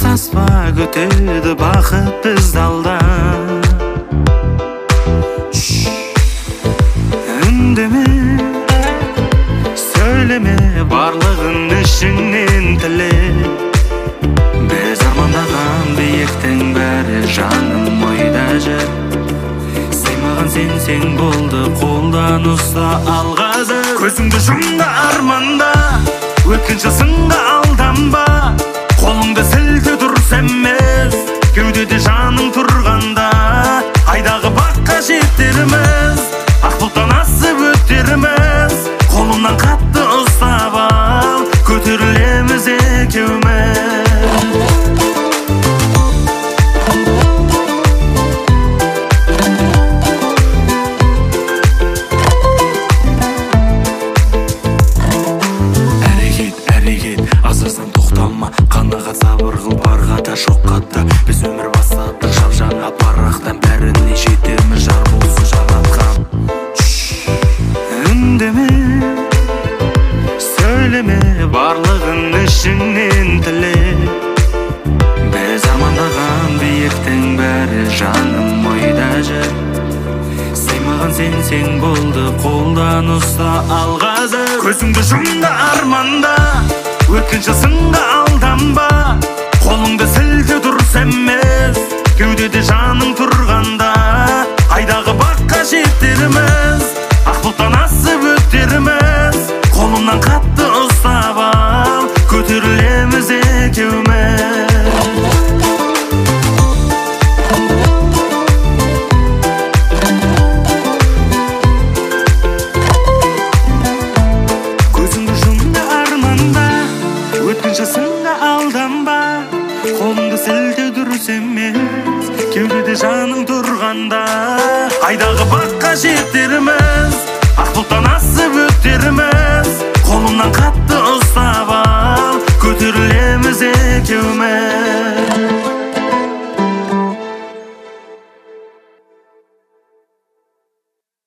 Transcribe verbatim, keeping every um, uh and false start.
таспа көтеді бақыт бізді алдан. Үндеме, сөйлеме, барлығын ішіңнен тіле. Біз армандаған биіктің бәрі жаным ойда жүр. Сыймаған сенсең болды, қолдан ұста алғазы. Көзіңді жұмда арманда, өткінші сынға алданба. Қолыңды сілте дұрыс емес, кеудеде жаның тұрғанда. Айдағы баққа жетеріміз, ақ бұлттан асып өтеріміз. Қолымнан қатты ұстап ал, көтерілеміз екеуміз. Сабыр қыл барға да шоққа да. Біз өмір бастадық жап жаңа парақтан. Бәріне жетерміз жар болсын жаратқан. Үндеме, сөйлеме, барлығын ішіңнен тіле. Біз армандаған биіктің бәрі жаным ойда жүр. Сыймаған сенсең болды, қолдан ұста алғазы. Көзіңді жұмда арманда, өткінші сынға алданба. Қолыңды сілте дұрыс емес, кеудеде жаның тұрғанда. Айдағы баққа жетеріміз, ақ бұлттан асып өтеріміз. Қолымнан қатты ұстап ал, көтерілеміз екеуміз. Сынға алданба, қолыңды сілте дұрыс емес, кеудеде жаның тұрғанда. Айдағы баққа жетеріміз, ақ бұлттан асып өтеріміз. Қолымнан қатты ұстап